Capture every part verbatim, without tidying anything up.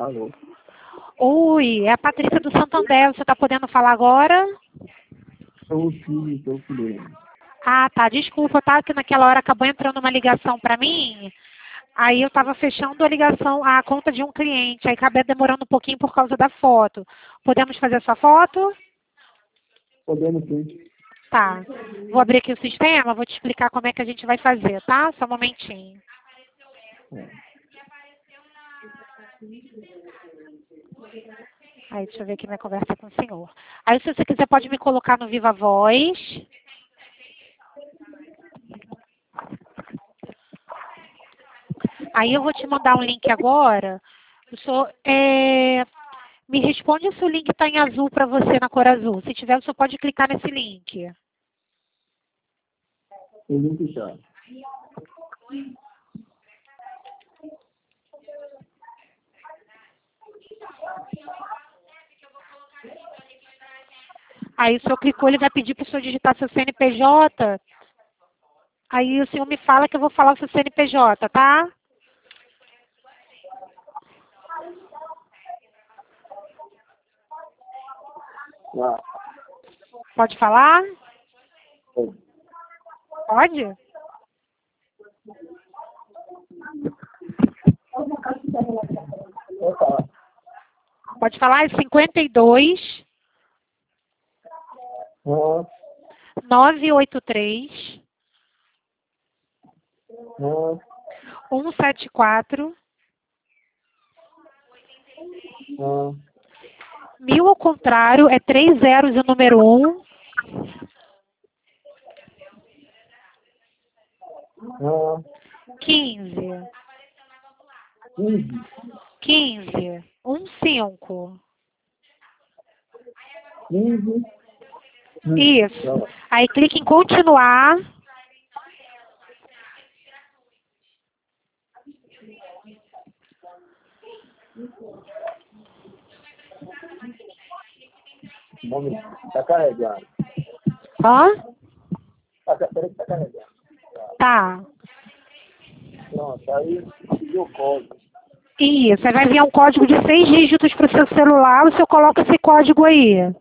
Alô? Oi, é a Patrícia do Santander. Você está podendo falar agora? Sou o filho, sou o filho. Ah, tá. Desculpa, tá? Que naquela hora acabou entrando uma ligação para mim. Aí eu estava fechando a ligação, a conta de um cliente. Aí acabei demorando um pouquinho por causa da foto. Podemos fazer essa foto? Podemos sim. Tá. Vou abrir aqui o sistema, vou te explicar como é que a gente vai fazer, tá? Só um momentinho. Aí, deixa eu ver aqui minha conversa com o senhor. Aí, se você quiser, pode me colocar no Viva Voz. Aí eu vou te mandar um link agora. O senhor, é, me responde se o link está em azul para você, na cor azul. Se tiver, o senhor pode clicar nesse link. O link já. Aí o senhor clicou, ele vai pedir para o senhor digitar seu C N P J. Aí o senhor me fala que eu vou falar o seu C N P J, tá? Ah, Pode falar? pode. Pode? Pode falar. Pode falar? É cinquenta e dois, Ah, novecentos e oitenta e três, ah, cento e setenta e quatro. ah, Mil ao contrário é três zeros e o número um. ah, quinze. quinze. quinze. um cinco. quinze. Hum, Isso. tá. Aí clique em continuar. Vamos. Tá carregado. Hã? Tá, ca- peraí que tá carregado. Tá. Pronto, aí pediu o código. Isso. Aí vai enviar um código de seis dígitos para o seu celular. O senhor coloca esse código aí.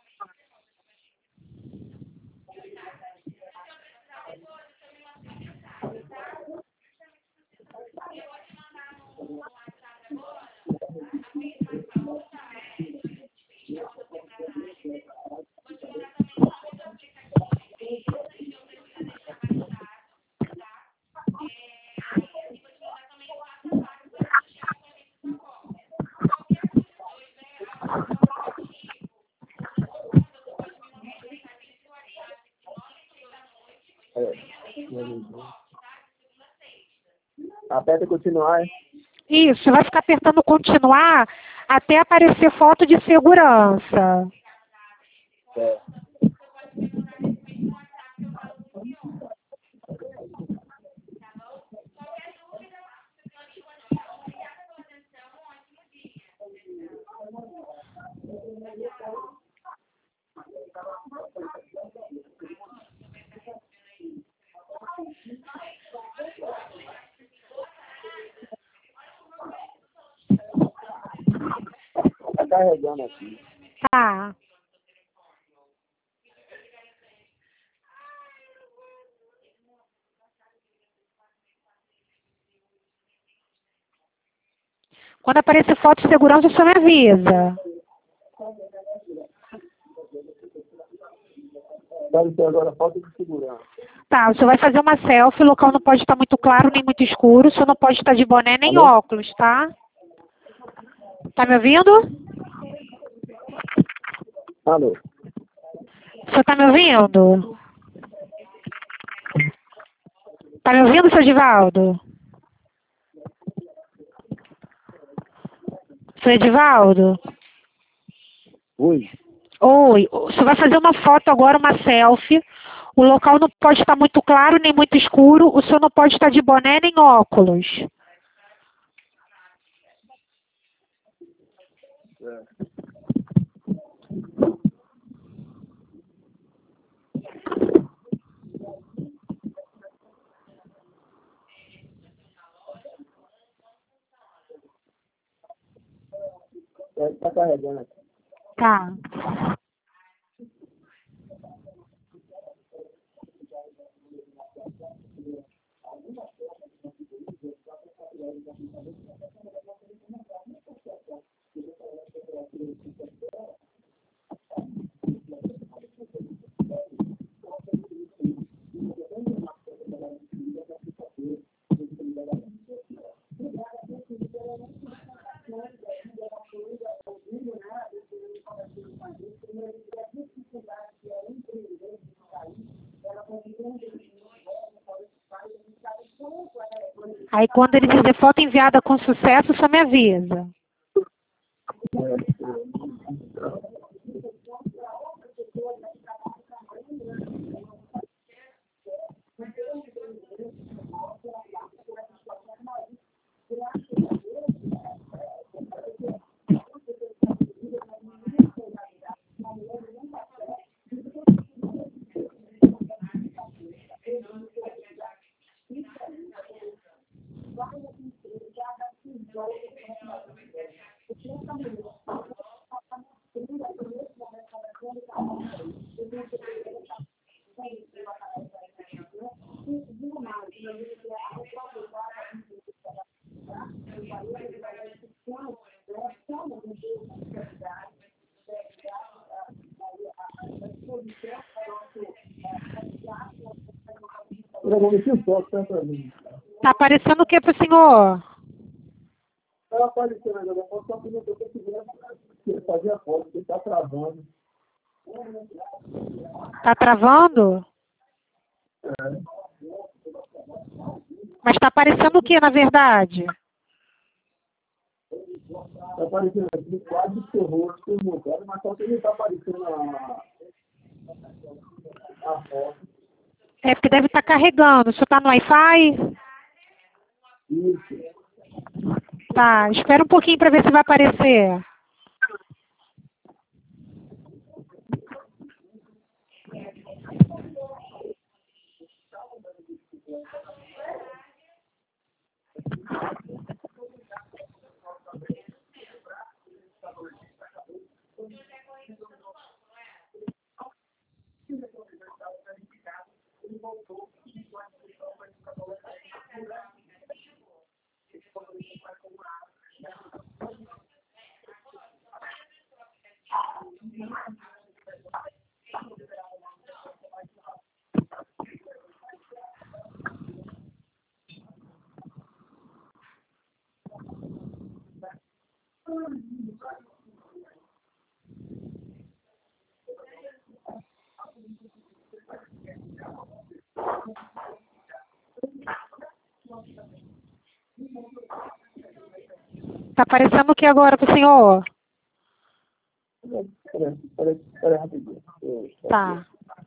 É. Aperta continuar. Isso. Você vai ficar apertando continuar até aparecer foto de segurança. É. Tá carregando aqui. Tá. Quando aparecer foto de segurança, o senhor me avisa. Deve ter agora falta de segurança. Tá, o senhor vai fazer uma selfie, o local não pode estar muito claro nem muito escuro, o senhor não pode estar de boné nem Alô? óculos, tá? Tá me ouvindo? Alô? O senhor tá me ouvindo? Tá me ouvindo, seu Edivaldo? Seu Edivaldo? Oi? Oi, o senhor vai fazer uma foto agora, uma selfie. O local não pode estar muito claro nem muito escuro, o senhor não pode estar de boné nem óculos. É. Está carregando aqui. Tá. Aí quando ele dizer foto enviada com sucesso, só me avisa. Tá aparecendo o que pro senhor? Está aparecendo agora, eu posso só pedir para você fazer a foto, porque está travando. Tá travando? É. Mas tá aparecendo o que, na verdade? Está aparecendo aqui quase o seu rosto mudado, mas só que não está aparecendo a, a foto. É porque deve estar carregando. O senhor tá no Wi-Fi? Isso. Tá, espera um pouquinho para ver se vai aparecer. Tá aparecendo o que agora pro senhor? Espera, espera, espera rapidinho. Tá.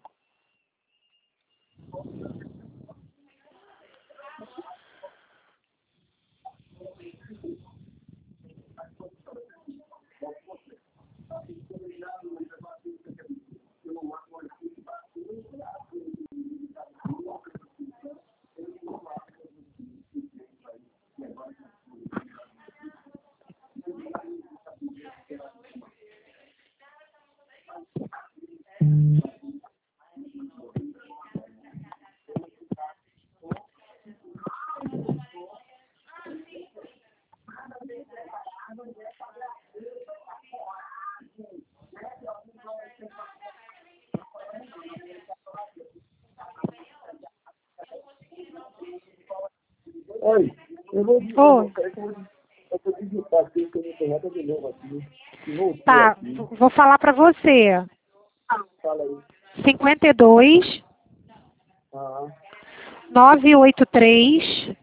Oi, eu vou dizer, Oi. eu vou digitar aqui, que eu não tenho nada de novo aqui. Voltei Tá, aqui. vou falar para você. Fala aí. cinquenta e dois, Ah, novecentos e oitenta e três,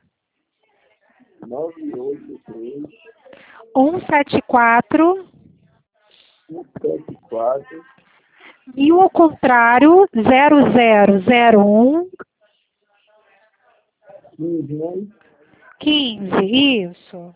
nove oito três, cento e setenta e quatro, um sete quatro, mil ao contrário, zero zero zero um, quinze, quinze, isso.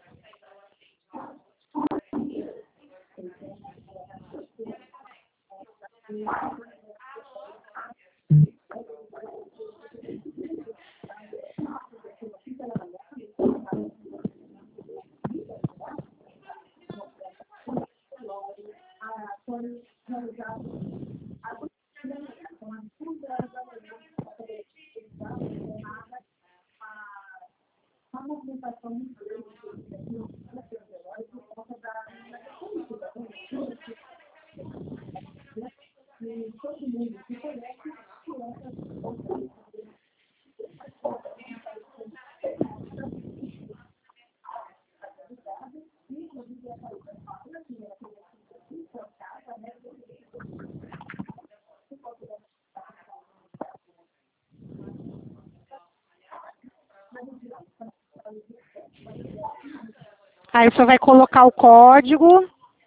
Aí o senhor vai colocar o código.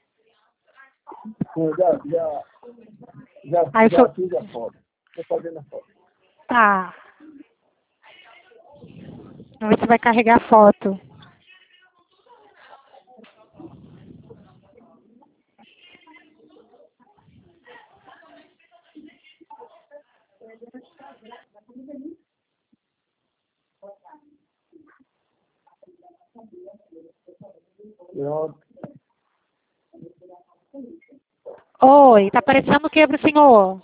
Eu já, já, já, Aí o já senhor... fiz a foto. Estou fazendo a foto. Tá. Aí você vai carregar a foto. Pronto. Oi, tá aparecendo o que pro senhor?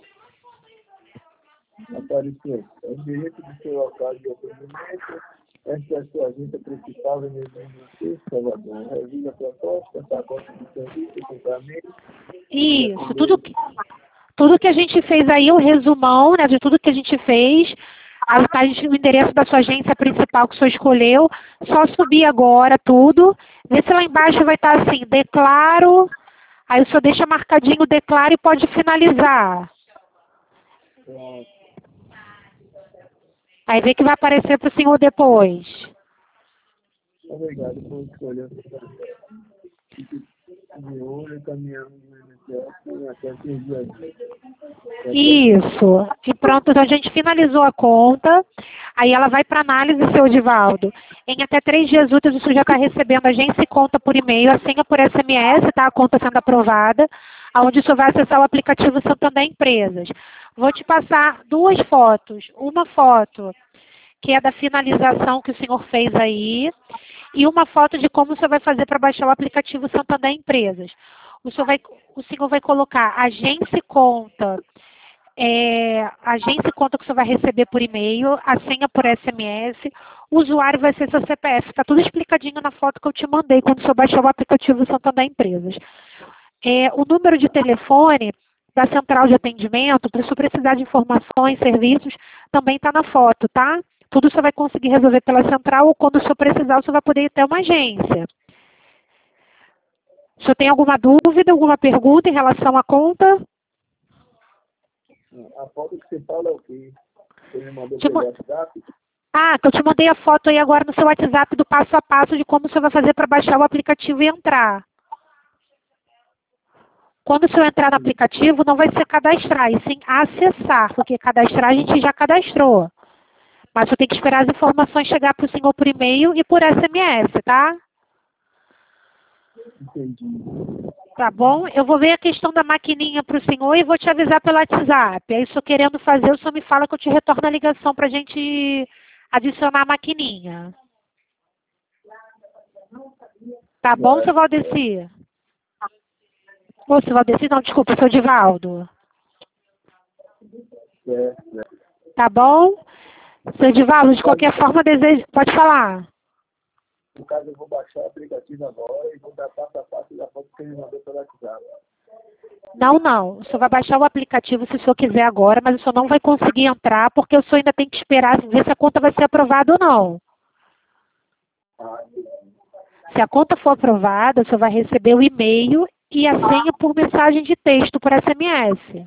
Apareceu. É o direito do seu local de atendimento. Esta é a sua agenda principal em Recife, Salvador. Revisa a proposta, pacote de serviço, equipamento. Isso, tudo que, tudo que a gente fez aí, o resumão, né, de tudo que a gente fez. Aí tá o endereço da sua agência principal que o senhor escolheu. Só subir agora tudo. Vê se lá embaixo vai estar assim, declaro. Aí o senhor deixa marcadinho declaro e pode finalizar. Pronto. Aí vê que vai aparecer para o senhor depois. Obrigado por escolher de olho, caminhando no I N S S até três dias. Isso. E pronto, então a gente finalizou a conta. Aí ela vai para análise, seu Edivaldo. Em até três dias úteis, o senhor já está recebendo a agência e conta por e-mail, a senha por S M S, tá? A conta sendo aprovada, onde o senhor vai acessar o aplicativo Santander Empresas. Vou te passar duas fotos. Uma foto que é da finalização que o senhor fez aí, e uma foto de como o senhor vai fazer para baixar o aplicativo Santander Empresas. O senhor vai, o senhor vai colocar agência e conta, é, agência e conta que o senhor vai receber por e-mail, a senha por S M S, o usuário vai ser seu C P F. Está tudo explicadinho na foto que eu te mandei quando o senhor baixar o aplicativo Santander Empresas. É, o número de telefone da central de atendimento, para se precisar de informações, serviços, também está na foto, tá? Tudo o senhor vai conseguir resolver pela central ou quando o senhor precisar, o senhor vai poder ir até uma agência. O senhor tem alguma dúvida, alguma pergunta em relação à conta? A foto que você fala é o quê? Você me mandou Te pelo ma- WhatsApp? Ah, que eu te mandei a foto aí agora no seu WhatsApp do passo a passo de como o senhor vai fazer para baixar o aplicativo e entrar. Quando o senhor entrar no aplicativo, não vai ser cadastrar, e sim acessar, porque cadastrar a gente já cadastrou. Mas você tem que esperar as informações chegar para o senhor por e-mail e por S M S, tá? Entendi. Tá bom? Eu vou ver a questão da maquininha para o senhor e vou te avisar pelo WhatsApp. Aí, se eu querendo fazer, o senhor me fala que eu te retorno a ligação para a gente adicionar a maquininha. Tá bom, seu Valdeci? Ô, seu Valdeci, não, desculpa, seu Divaldo. É, é. Tá bom? Seu Divaldo, de qualquer forma, desejo... Pode falar. No caso, eu vou baixar o aplicativo agora e vou dar passo a passo da foto que ele mandou pelo WhatsApp. Não, não. O senhor vai baixar o aplicativo se o senhor quiser agora, mas o senhor não vai conseguir entrar porque o senhor ainda tem que esperar ver se a conta vai ser aprovada ou não. Ah, Se a conta for aprovada, o senhor vai receber o e-mail e a senha por mensagem de texto, por S M S.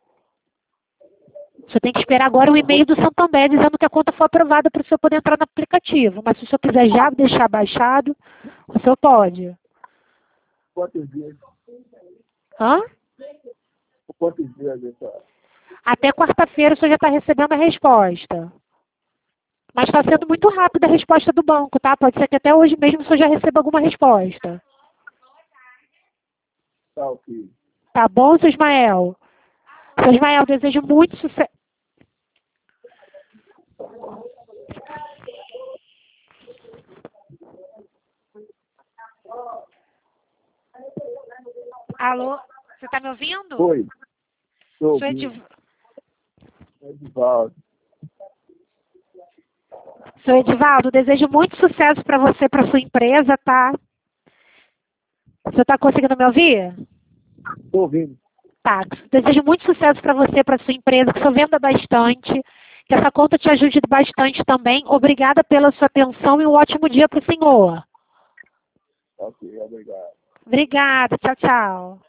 O senhor tem que esperar agora o e-mail do Santander dizendo que a conta foi aprovada para o senhor poder entrar no aplicativo. Mas se o senhor quiser já deixar baixado, o senhor pode. quantos dias? Hã? Por quantos dias essa? Até quarta-feira o senhor já está recebendo a resposta. Mas está sendo muito rápida a resposta do banco, tá? Pode ser que até hoje mesmo o senhor já receba alguma resposta. Tá, ok. Tá bom, seu Ismael? Seu Ismael, desejo muito sucesso. Alô? Você está me ouvindo? Oi. Estou Sou ouvindo. Ediv... Edivaldo. Sou Edivaldo. Desejo muito sucesso para você, para sua empresa, tá? Você está conseguindo me ouvir? Estou ouvindo. Tá. Desejo muito sucesso para você, para sua empresa, que você venda bastante, que essa conta te ajude bastante também. Obrigada pela sua atenção e um ótimo dia para o senhor. Ok, obrigado. Obrigada. Tchau, tchau.